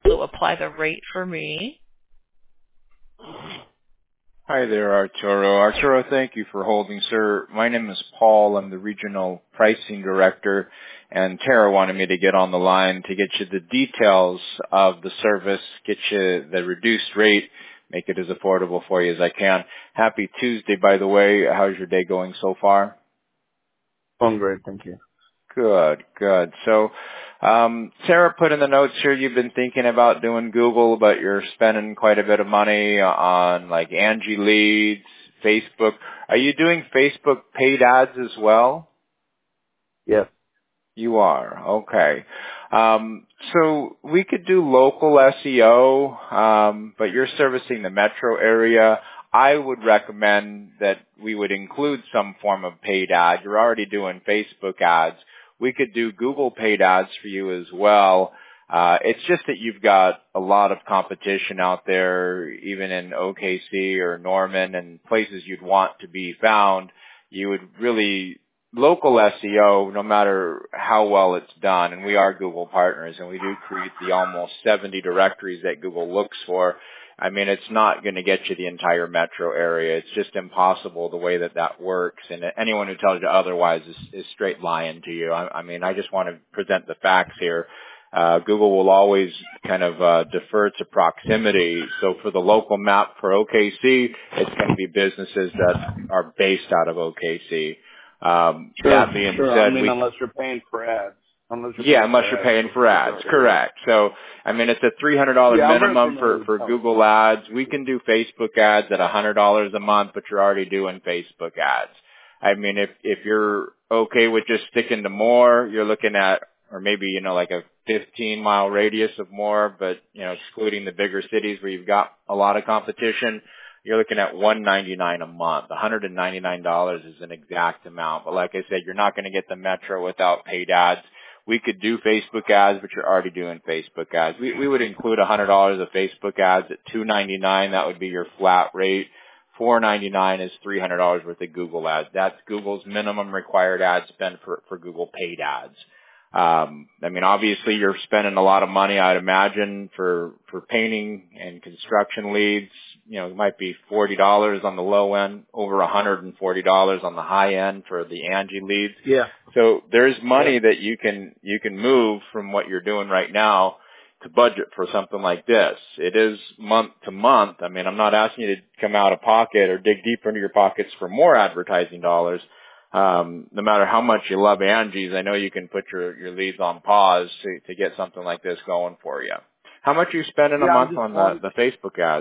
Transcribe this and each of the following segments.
to apply the rate for me. Hi there, Arturo. Arturo, thank you for holding, sir. My name is Paul. I'm the Regional Pricing Director, and Tara wanted me to get on the line to get you the details of the service, get you the reduced rate, make it as affordable for you as I can. Happy Tuesday, by the way. How's your day going so far? I'm great, thank you. Good, good. So, Sarah put in the notes here you've been thinking about doing Google, but you're spending quite a bit of money on like Angie Leads, Facebook. Are you doing Facebook paid ads as well? Yes. You are. Okay. So we could do local SEO, but you're servicing the metro area. I would recommend that we would include some form of paid ad. You're already doing Facebook ads. We could do Google paid ads for you as well. It's just that you've got a lot of competition out there, even in OKC or Norman and places you'd want to be found. You would really local SEO, no matter how well it's done, and we are Google partners, and we do create the almost 70 directories that Google looks for. I mean, it's not going to get you the entire metro area. It's just impossible the way that works, and anyone who tells you otherwise is straight lying to you. I mean, I just want to present the facts here. Google will always kind of defer to proximity. So for the local map for OKC, it's going to be businesses that are based out of OKC. That being said, I mean, unless you're paying for ads. Unless you're paying for ads, correct. So, I mean, it's a $300 minimum for Google ads. We can do Facebook ads at $100 a month, but you're already doing Facebook ads. I mean, if you're okay with just sticking to more, you're looking at, or maybe, you know, like a 15-mile radius of more, but, you know, excluding the bigger cities where you've got a lot of competition, you're looking at $199 a month. $199 is an exact amount. But like I said, you're not going to get the metro without paid ads. We could do Facebook ads, but you're already doing Facebook ads. We would include $100 of Facebook ads at $299. That would be your flat rate. $499 is $300 worth of Google ads. That's Google's minimum required ad spend for Google paid ads. I mean, obviously you're spending a lot of money, I'd imagine, for painting and construction leads. You know, it might be $40 on the low end, over $140 on the high end for the Angie leads. Yeah. So there's money that you can move from what you're doing right now to budget for something like this. It is month to month. I mean, I'm not asking you to come out of pocket or dig deeper into your pockets for more advertising dollars. No matter how much you love Angie's, I know you can put your leads on pause to get something like this going for you. How much are you spending a month on the Facebook ads?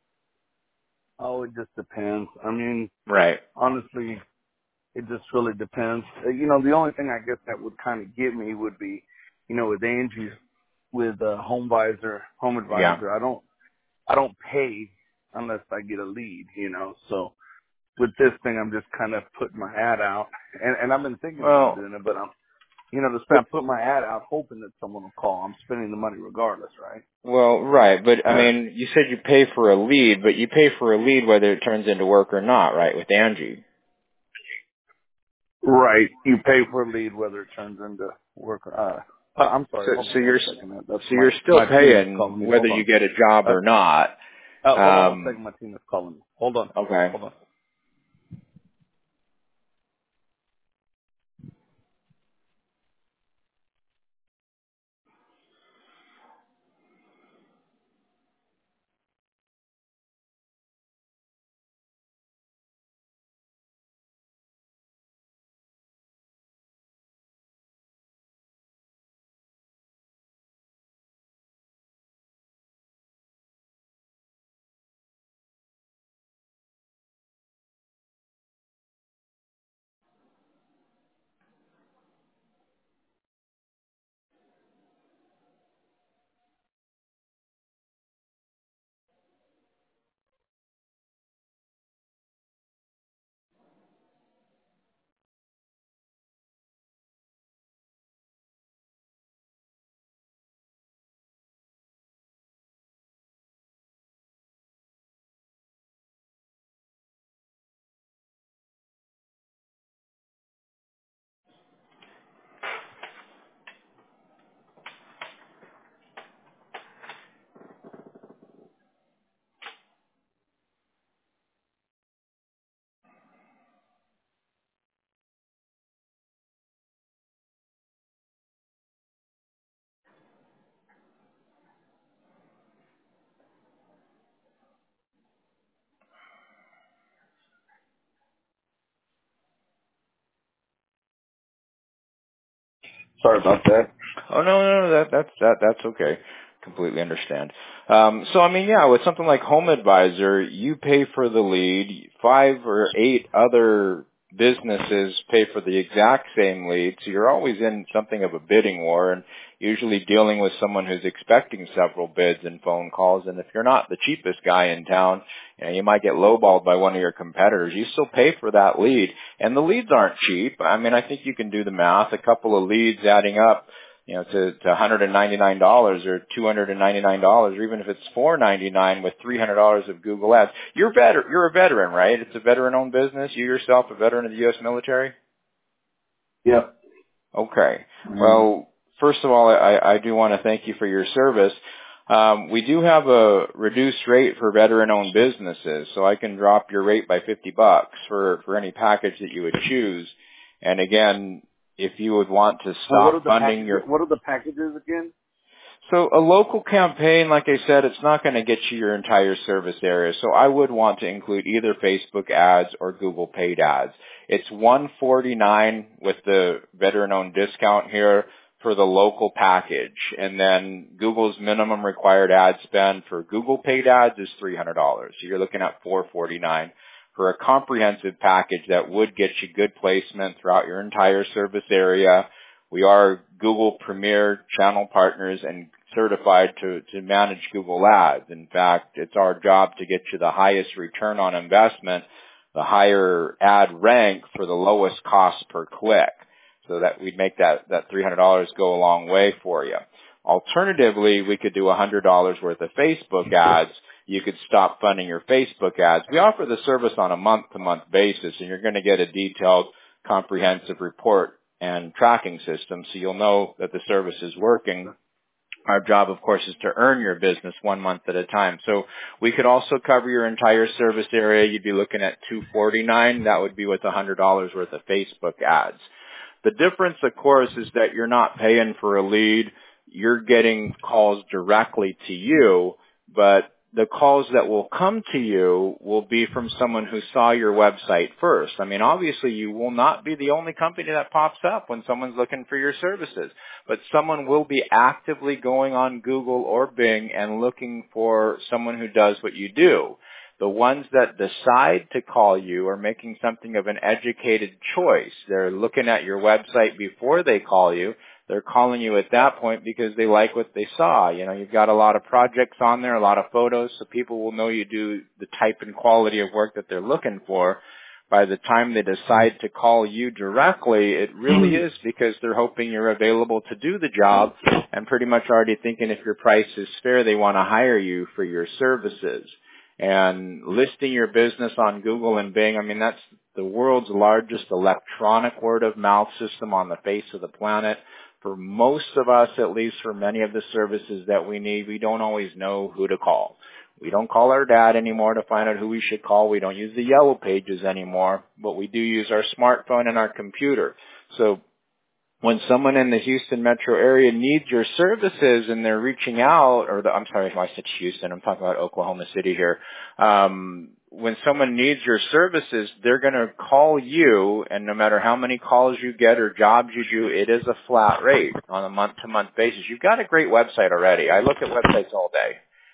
Oh, it just depends. I mean, right. Honestly, it just really depends. You know, the only thing I guess that would kind of get me would be, you know, with Angie's, with Home Advisor, Yeah. I don't pay unless I get a lead, you know, so. With this thing, I'm just kind of putting my ad out, and I've been thinking about doing it, but I put my ad out hoping that someone will call. I'm spending the money regardless, right? Well, right, but I mean, you said you pay for a lead, but you pay for a lead whether it turns into work or not, right, with Angie? Right, you pay for a lead whether it turns into work or I'm sorry. So you're still paying whether you get a job or not. Hold on a second, my team is calling me. Hold on. Okay. Hold on. Sorry about that. Oh no, that's okay. Completely understand. So I mean, yeah, with something like Home Advisor, you pay for the lead. 5 or 8 other businesses pay for the exact same lead, so you're always in something of a bidding war, and usually dealing with someone who's expecting several bids and phone calls. And if you're not the cheapest guy in town, you might get lowballed by one of your competitors. You still pay for that lead, and the leads aren't cheap. I mean, I think you can do the math. A couple of leads adding up, to $199 or $299, or even if it's $499 with $300 of Google Ads. You're a veteran, right? It's a veteran-owned business. You yourself a veteran of the U.S. military? Yep. Okay. Well, first of all, I do want to thank you for your service. We do have a reduced rate for veteran-owned businesses, so I can drop your rate by $50 for any package that you would choose. And again, if you would want to stop funding what are the packages again? So a local campaign, like I said, it's not going to get you your entire service area. So I would want to include either Facebook ads or Google paid ads. It's $149 with the veteran-owned discount here for the local package. And then Google's minimum required ad spend for Google paid ads is $300. So you're looking at $449 for a comprehensive package that would get you good placement throughout your entire service area. We are Google Premier channel partners and certified to manage Google Ads. In fact, it's our job to get you the highest return on investment, the higher ad rank for the lowest cost per click. So that we'd make that $300 go a long way for you. Alternatively, we could do $100 worth of Facebook ads. You could stop funding your Facebook ads. We offer the service on a month-to-month basis, and you're going to get a detailed, comprehensive report and tracking system, so you'll know that the service is working. Our job, of course, is to earn your business 1 month at a time. So we could also cover your entire service area. You'd be looking at $249. That would be with $100 worth of Facebook ads. The difference, of course, is that you're not paying for a lead. You're getting calls directly to you, but the calls that will come to you will be from someone who saw your website first. I mean, obviously you will not be the only company that pops up when someone's looking for your services, but someone will be actively going on Google or Bing and looking for someone who does what you do. The ones that decide to call you are making something of an educated choice. They're looking at your website before they call you. They're calling you at that point because they like what they saw. You've got a lot of projects on there, a lot of photos, so people will know you do the type and quality of work that they're looking for. By the time they decide to call you directly, it really is because they're hoping you're available to do the job and pretty much already thinking if your price is fair, they want to hire you for your services. And listing your business on Google and Bing, I mean, that's the world's largest electronic word of mouth system on the face of the planet. For most of us, at least for many of the services that we need, we don't always know who to call. We don't call our dad anymore to find out who we should call. We don't use the yellow pages anymore, but we do use our smartphone and our computer. So when someone in the Houston metro area needs your services and they're reaching out, I'm sorry, I said Houston, I'm talking about Oklahoma City here. When someone needs your services, they're going to call you, and no matter how many calls you get or jobs you do, it is a flat rate on a month-to-month basis. You've got a great website already. I look at websites all day,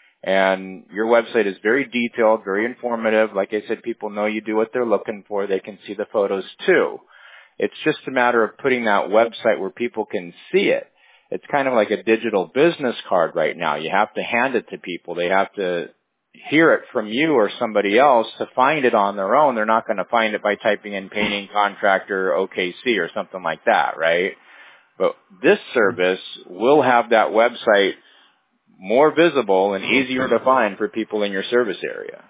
and your website is very detailed, very informative. Like I said, people know you do what they're looking for. They can see the photos too. It's just a matter of putting that website where people can see it. It's kind of like a digital business card right now. You have to hand it to people. They have to hear it from you or somebody else to find it on their own. They're not going to find it by typing in painting contractor OKC or something like that, right? But this service will have that website more visible and easier to find for people in your service area.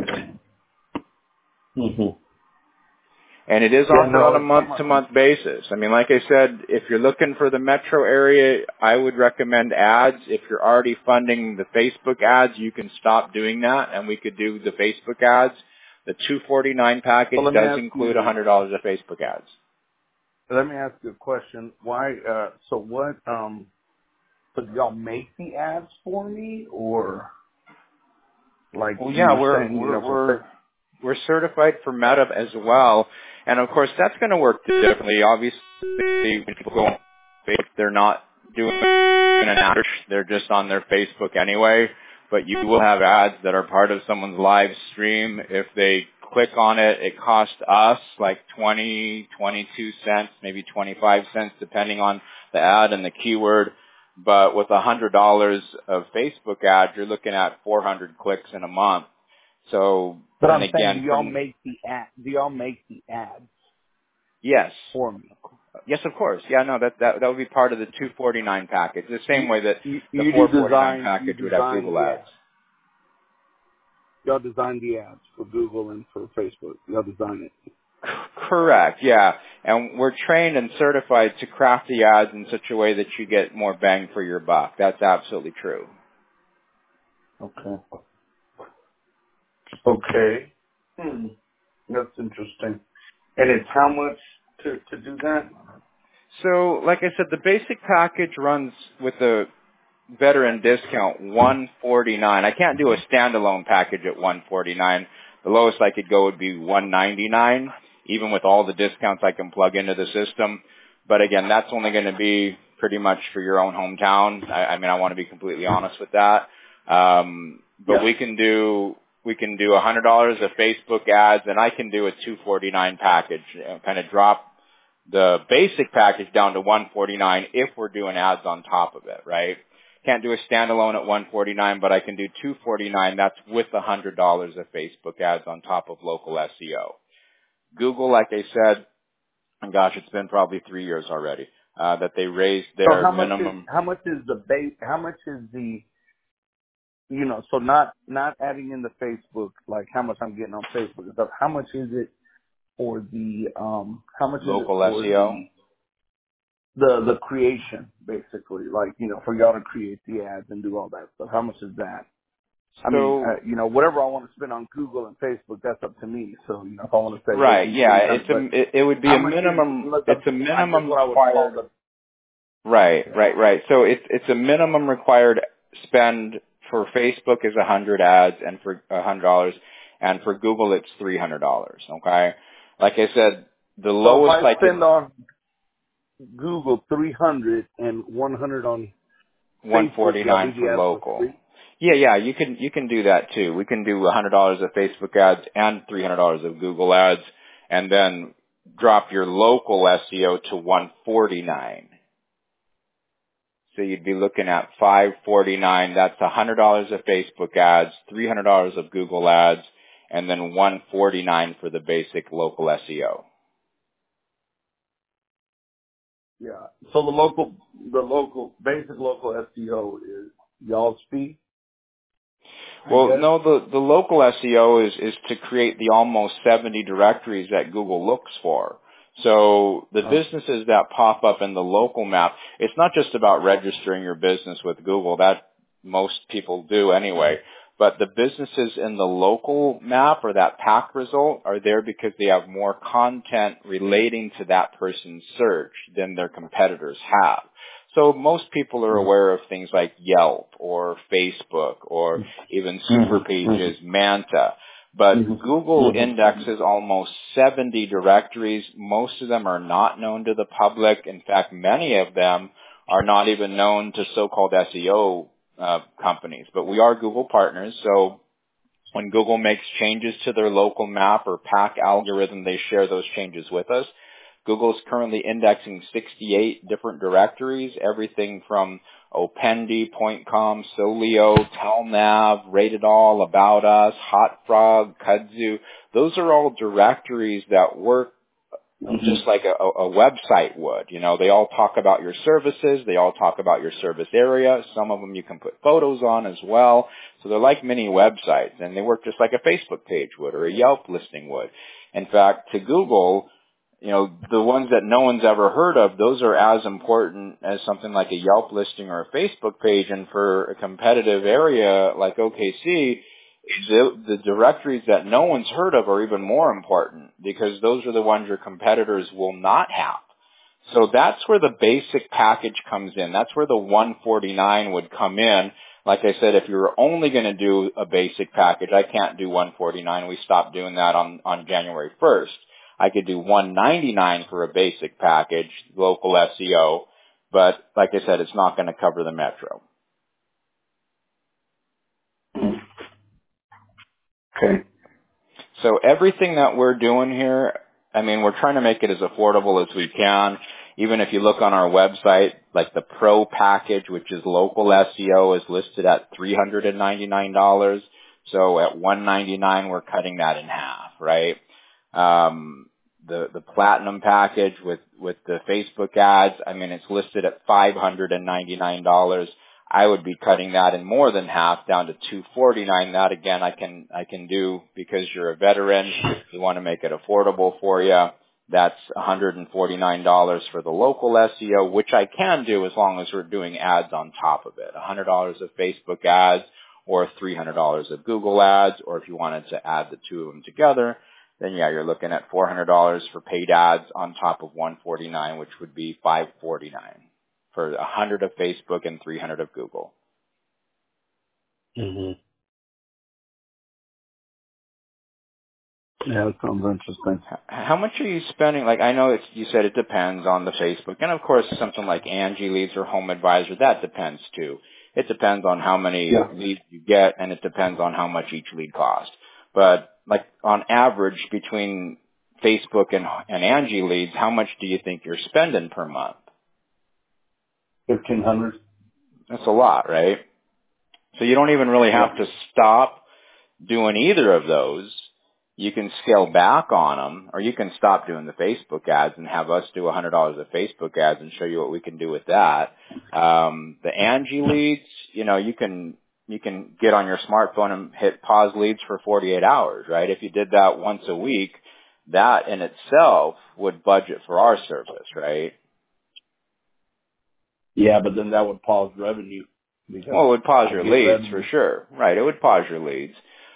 Mm-hmm. And it is offered on a month-to-month basis. I mean, like I said, if you're looking for the metro area, I would recommend ads. If you're already funding the Facebook ads, you can stop doing that, and we could do the Facebook ads. The $249 package does include $100 of Facebook ads. Let me ask you a question. Why? So do y'all make the ads for me, or like? Well, yeah, we're certified for Meta as well. And of course, that's going to work differently. Obviously, when people go on Facebook. They're not doing an ad. They're just on their Facebook anyway. But you will have ads that are part of someone's live stream. If they click on it, it costs us like 20, 22 cents, maybe 25 cents, depending on the ad and the keyword. But with $100 of Facebook ads, you're looking at 400 clicks in a month. So, but and I'm again, saying, do y'all make the ad? Do y'all make the ads? Yes. For me. Yes, of course. Yeah, no, that would be part of the $249 package. The same way that the $449 package would have Google ads. Y'all design the ads for Google and for Facebook. Y'all design it. Correct. Yeah, and we're trained and certified to craft the ads in such a way that you get more bang for your buck. That's absolutely true. Okay. Okay. That's interesting. And it's how much to do that? So, like I said, the basic package runs with the veteran discount $149. I can't do a standalone package at $149. The lowest I could go would be $199, even with all the discounts I can plug into the system. But again, that's only going to be pretty much for your own hometown. I mean, I want to be completely honest with that. But we can do $100 of Facebook ads, and I can do a $249 package, kind of drop the basic package down to $149 if we're doing ads on top of it, right? Can't do a standalone at $149, but I can do $249. That's with $100 of Facebook ads on top of local SEO. Google, like I said, and gosh, it's been probably 3 years already, that they raised their minimum. How much is the base? How much is the, so not adding in the Facebook, like how much I'm getting on Facebook and stuff. How much is it for the, how much local is it for SEO? The creation, basically, like, for y'all to create the ads and do all that stuff. How much is that? So, I mean, whatever I want to spend on Google and Facebook, that's up to me. So, if I want to say, right, yeah, it would be a minimum. It's a minimum required. Right. So it's a minimum required spend for Facebook is 100 ads and for $100, and for Google it's $300. Okay, like I said, the lowest if I spend on Google 300 and 100 on $149 for local. Yeah, you can do that too. We can do $100 of Facebook ads and $300 of Google ads, and then drop your local SEO to $149. So you'd be looking at $549. That's $100 of Facebook ads, $300 of Google ads, and then $149 for the basic local SEO. Yeah. So the basic local SEO is y'all's fee? Well, no, the local SEO is to create the almost 70 directories that Google looks for. So the businesses that pop up in the local map, it's not just about registering your business with Google. That most people do anyway. But the businesses in the local map or that pack result are there because they have more content relating to that person's search than their competitors have. So most people are aware of things like Yelp or Facebook or even Superpages, Manta. But Google indexes almost 70 directories. Most of them are not known to the public. In fact, many of them are not even known to so-called SEO companies. But we are Google partners, so when Google makes changes to their local map or pack algorithm, they share those changes with us. Google is currently indexing 68 different directories, everything from Opendi, PointCom, Solio, TellNav, Rate It All, About Us, HotFrog, Kudzu. Those are all directories that work just like a website would. They all talk about your services. They all talk about your service area. Some of them you can put photos on as well. So they're like mini websites, and they work just like a Facebook page would or a Yelp listing would. In fact, to Google, the ones that no one's ever heard of, those are as important as something like a Yelp listing or a Facebook page. And for a competitive area like OKC, the directories that no one's heard of are even more important because those are the ones your competitors will not have. So that's where the basic package comes in. That's where the $149 would come in. Like I said, if you were only going to do a basic package, I can't do $149. We stopped doing that on January 1st. I could do $199 for a basic package, local SEO, But like I said, it's not going to cover the metro. Okay. So everything that we're doing here, I mean, we're trying to make it as affordable as we can. Even if you look on our website, like the Pro package, which is local SEO, is listed at $399. So at $199, we're cutting that in half, right? The Platinum package with the Facebook ads, I mean, it's listed at $599. I would be cutting that in more than half, down to $249. That again, I can do because you're a veteran. We want to make it affordable for you. That's $149 for the local SEO, which I can do as long as we're doing ads on top of it. $100 of Facebook ads or $300 of Google ads, or if you wanted to add the two of them together, then yeah, you're looking at $400 for paid ads on top of $149, which would be $549 for 100 of Facebook and 300 of Google. Mm-hmm. Yeah, that sounds interesting. How much are you spending? Like, I know you said it depends on the Facebook. And of course, something like Angie Leads or Home Advisor, that depends too. It depends on how many leads you get, and it depends on how much each lead costs. But like on average between Facebook and Angie Leads, how much do you think you're spending per month? $1,500. That's a lot, right? So you don't even really have to stop doing either of those. You can scale back on them, or you can stop doing the Facebook ads and have us do $100 of Facebook ads and show you what we can do with that. The Angie Leads, you know, you can get on your smartphone and hit pause leads for 48 hours, right? If you did that once a week, that in itself would budget for our service, right? Yeah, but then that would pause revenue. Well, it would pause your leads for sure. Right, it would pause your leads.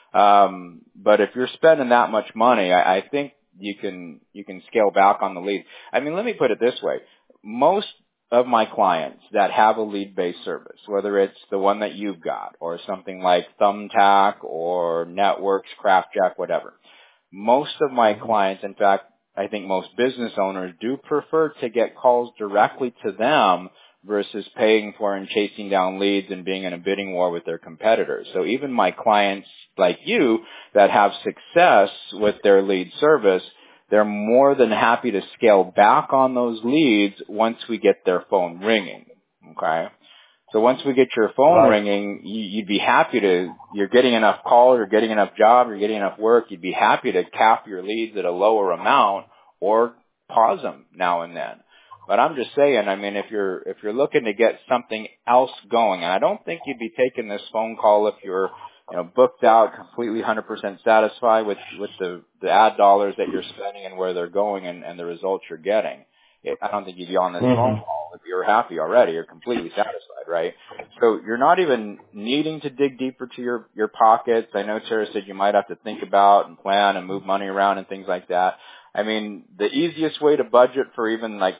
But if you're spending that much money, I think you can scale back on the lead. I mean, let me put it this way. Most of my clients that have a lead-based service, whether it's the one that you've got or something like Thumbtack or Networks, CraftJack, whatever, most of my clients, in fact, I think most business owners do prefer to get calls directly to them versus paying for and chasing down leads and being in a bidding war with their competitors. So even my clients like you that have success with their lead service, they're more than happy to scale back on those leads once we get their phone ringing. Okay? So once we get your phone ringing, you'd be happy you're getting enough calls, you're getting enough job, you're getting enough work, you'd be happy to cap your leads at a lower amount or pause them now and then. But I'm just saying, I mean, if you're looking to get something else going, and I don't think you'd be taking this phone call if you're, you know, booked out, completely 100% satisfied with the ad dollars that you're spending and where they're going and the results you're getting. I don't think you'd be on this phone call if you're happy already. You're completely satisfied, right? So you're not even needing to dig deeper to your pockets. I know Tara said you might have to think about and plan and move money around and things like that. I mean, the easiest way to budget for even like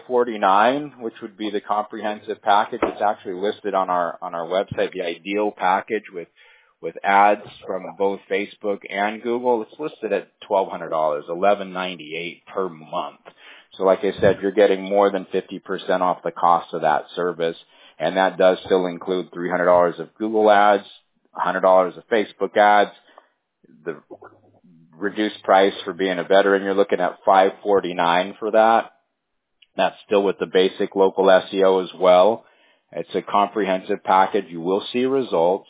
$549, which would be the comprehensive package, it's actually listed on our website, the ideal package with ads from both Facebook and Google. It's listed at $1,200, $1,198 per month. So like I said, you're getting more than 50% off the cost of that service, and that does still include $300 of Google ads, $100 of Facebook ads. The reduced price for being a veteran, you're looking at $549 for that. That's still with the basic local SEO as well. It's a comprehensive package. You will see results,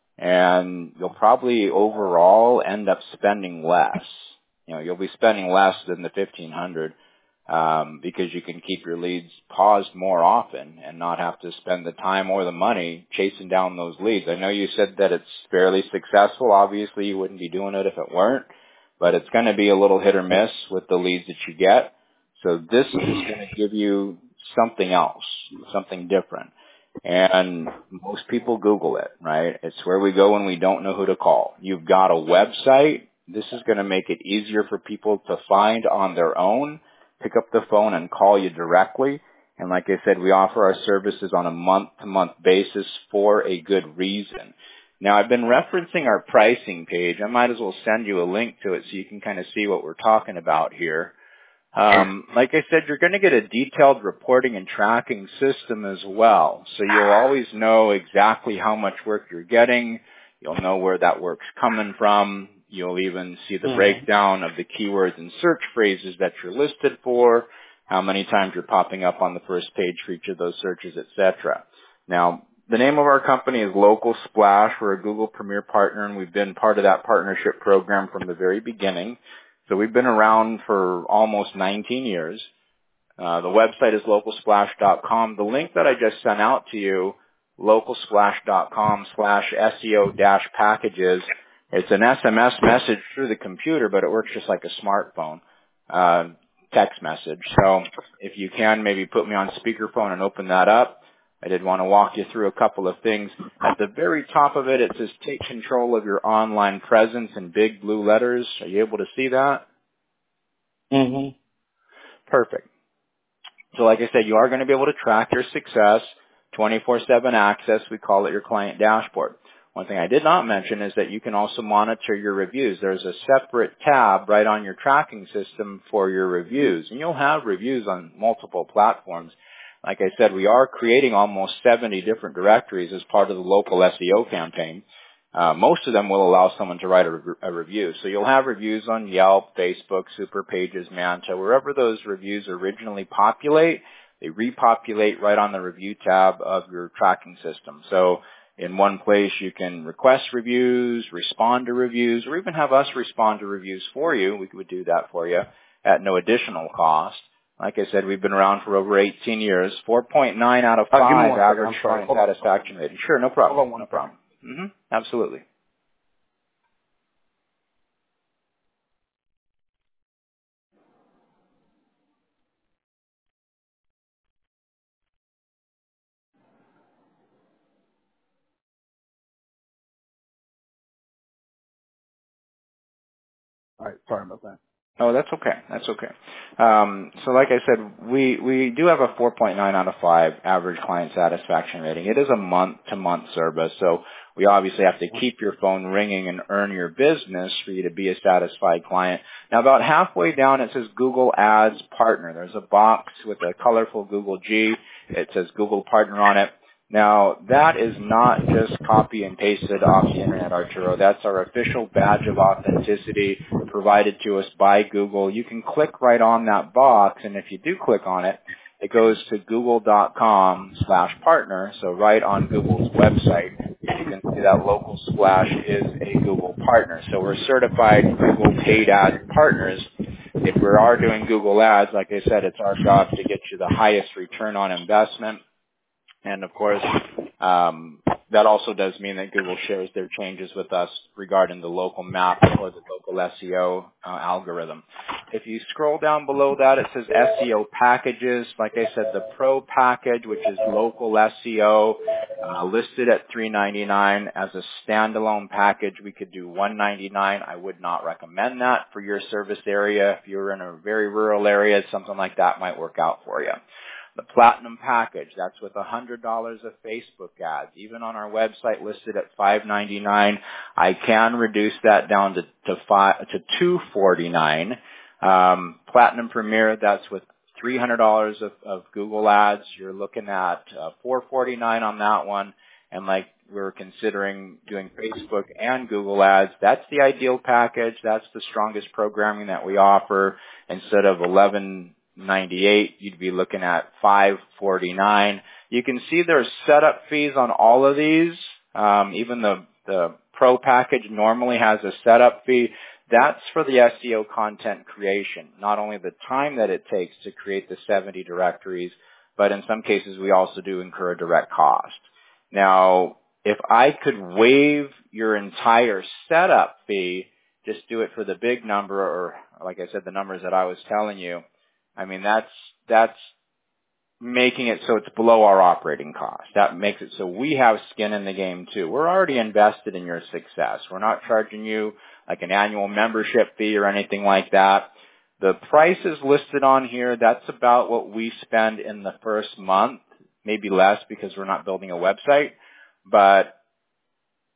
and you'll probably overall end up spending less. You know, you'll be spending less than the $1,500 because you can keep your leads paused more often and not have to spend the time or the money chasing down those leads. I know you said that it's fairly successful. Obviously, you wouldn't be doing it if it weren't, but it's going to be a little hit or miss with the leads that you get. So this is going to give you something else, something different. And most people Google it, right? It's where we go when we don't know who to call. You've got a website. This is going to make it easier for people to find on their own, pick up the phone and call you directly. And like I said, we offer our services on a month-to-month basis for a good reason. Now, I've been referencing our pricing page. I might as well send you a link to it so you can kind of see what we're talking about here. Like I said, you're going to get a detailed reporting and tracking system as well. So you'll always know exactly how much work you're getting. You'll know where that work's coming from. You'll even see the breakdown of the keywords and search phrases that you're listed for, how many times you're popping up on the first page for each of those searches, etc. Now, the name of our company is Local Splash. We're a Google Premier partner, and we've been part of that partnership program from the very beginning. So we've been around for almost 19 years. The website is localsplash.com. The link that I just sent out to you, localsplash.com/SEO-packages, it's an SMS message through the computer, but it works just like a smartphone text message. So if you can, maybe put me on speakerphone and open that up. I did want to walk you through a couple of things. At the very top of it, it says take control of your online presence in big blue letters. Are you able to see that? Mm-hmm. Perfect. So like I said, you are going to be able to track your success, 24/7 access. We call it your client dashboard. One thing I did not mention is that you can also monitor your reviews. There's a separate tab right on your tracking system for your reviews, and you'll have reviews on multiple platforms. Like I said, we are creating almost 70 different directories as part of the local SEO campaign. Most of them will allow someone to write a review. So you'll have reviews on Yelp, Facebook, Superpages, Manta, wherever those reviews originally populate, they repopulate right on the review tab of your tracking system. So in one place you can request reviews, respond to reviews, or even have us respond to reviews for you. We would do that for you at no additional cost. Like I said, we've been around for over 18 years. 4.9 out of 5 average client satisfaction rating. Sure, no problem. No problem. Absolutely. All right, sorry about that. Oh, that's okay. That's okay. So like I said, we do have a 4.9 out of 5 average client satisfaction rating. It is a month-to-month service, so we obviously have to keep your phone ringing and earn your business for you to be a satisfied client. Now, about halfway down, it says Google Ads Partner. There's a box with a colorful Google G. It says Google Partner on it. Now, that is not just copy and pasted off the internet, Arturo. That's our official badge of authenticity provided to us by Google. You can click right on that box, and if you do click on it, it goes to google.com/partner, so right on Google's website. You can see that Local Splash is a Google partner. So we're certified Google paid ad partners. If we are doing Google ads, like I said, it's our job to get you the highest return on investment. And of course, that also does mean that Google shares their changes with us regarding the local map or the local SEO algorithm. If you scroll down below that, it says SEO packages. Like I said, the Pro package, which is local SEO, listed at $399 as a standalone package. We could do $199. I would not recommend that for your service area. If you're in a very rural area, something like that might work out for you. The Platinum package, that's with $100 of Facebook ads. Even on our website listed at $599, I can reduce that down to $249. Platinum Premier, that's with $300 of Google ads. You're looking at $449 on that one. And like we're considering doing Facebook and Google ads, that's the ideal package. That's the strongest programming that we offer. Instead of $11.98, you'd be looking at $549. You can see there's setup fees on all of these. Even the Pro package normally has a setup fee. That's for the SEO content creation, not only the time that it takes to create the 70 directories, but in some cases we also do incur a direct cost. Now, if I could waive your entire setup fee, just do it for the big number, or like I said, the numbers that I was telling you, I mean, that's making it so it's below our operating cost. That makes it so we have skin in the game too. We're already invested in your success. We're not charging you like an annual membership fee or anything like that. The price is listed on here. That's about what we spend in the first month, maybe less because we're not building a website. But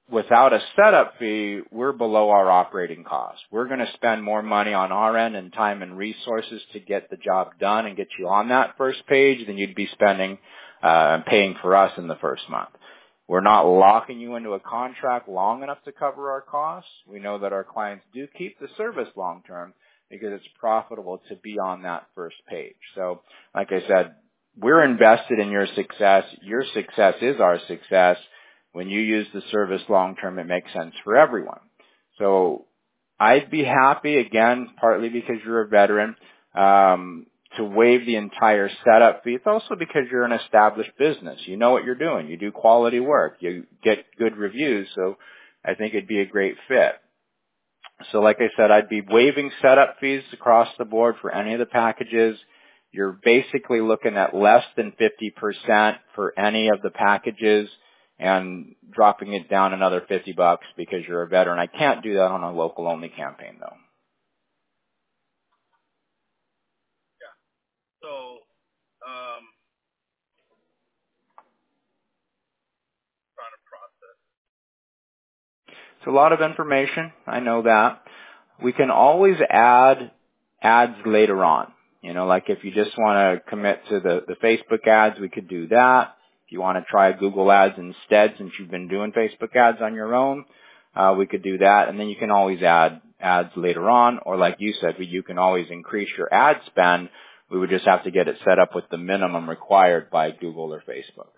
without a setup fee, we're below our operating costs. We're going to spend more money on our end and time and resources to get the job done and get you on that first page than you'd be spending paying for us in the first month. We're not locking you into a contract long enough to cover our costs. We know that our clients do keep the service long term because it's profitable to be on that first page. So, like I said, we're invested in your success. Your success is our success. When you use the service long term, it makes sense for everyone. So I'd be happy, again, partly because you're a veteran, to waive the entire setup fee. It's also because you're an established business. You know what you're doing. You do quality work. You get good reviews. So I think it'd be a great fit. So like I said, I'd be waiving setup fees across the board for any of the packages. You're basically looking at less than 50% for any of the packages and dropping it down another $50 because you're a veteran. I can't do that on a local only campaign though. So, trying to process. It's a lot of information. I know that. We can always add ads later on. You know, like if you just want to commit to the Facebook ads, we could do that. If you want to try Google ads instead, since you've been doing Facebook ads on your own, we could do that. And then you can always add ads later on. Or like you said, you can always increase your ad spend. We would just have to get it set up with the minimum required by Google or Facebook.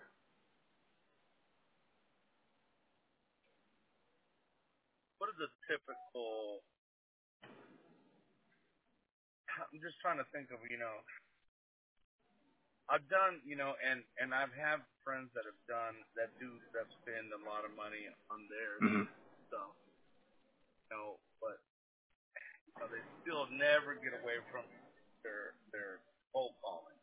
What is a typical, I'm just trying to think of, I've done, and I've had friends that spend a lot of money on theirs, so, but they still never get away from their cold calling.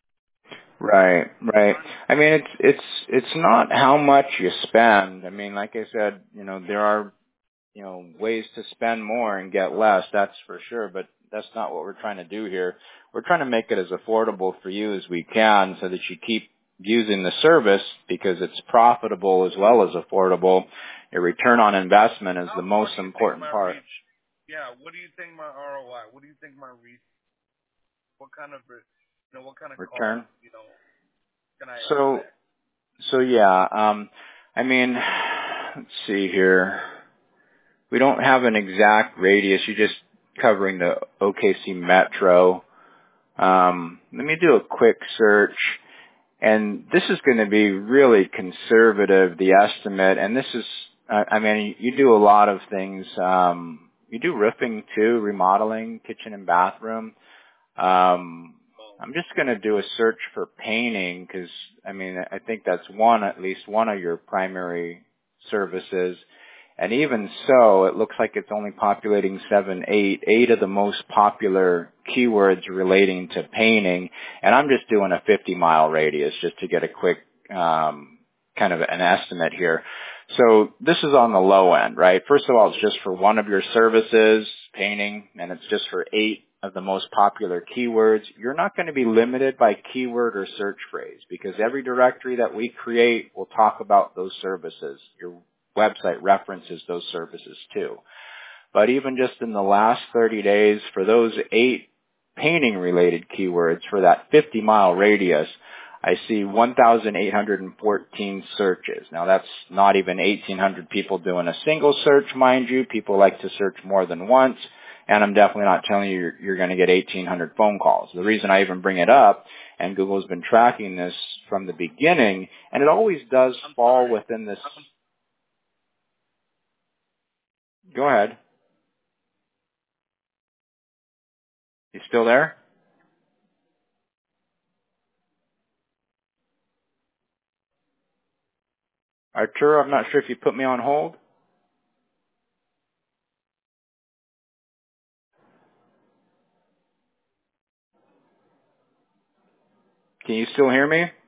Right. I mean, it's not how much you spend. I mean, like I said, there are, ways to spend more and get less, that's for sure, but that's not what we're trying to do here. We're trying to make it as affordable for you as we can so that you keep using the service because it's profitable as well as affordable. Your return on investment is the most important part. Yeah, what do you think my ROI? What do you think my reach? What kind of return? Call, can I expect? So yeah, I mean, let's see here. We don't have an exact radius. You're just covering the OKC metro. Let me do a quick search. And this is going to be really conservative, the estimate. And this is, I mean, you do a lot of things. You do roofing too, remodeling, kitchen and bathroom. I'm just going to do a search for painting because, I mean, I think that's at least one of your primary services. And even so, it looks like it's only populating 8 of the most popular keywords relating to painting. And I'm just doing a 50-mile radius just to get a quick kind of an estimate here. So this is on the low end, right? First of all, it's just for one of your services, painting, and it's just for 8 of the most popular keywords. You're not going to be limited by keyword or search phrase because every directory that we create will talk about those services. Your website references those services too. But even just in the last 30 days, for those 8 painting related keywords for that 50-mile radius, I see 1,814 searches. Now that's not even 1,800 people doing a single search, mind you. People like to search more than once. And I'm definitely not telling you you're going to get 1,800 phone calls. The reason I even bring it up, and Google's been tracking this from the beginning, and it always does fall within this. Go ahead. You still there? Arturo, I'm not sure if you put me on hold. Can you still hear me?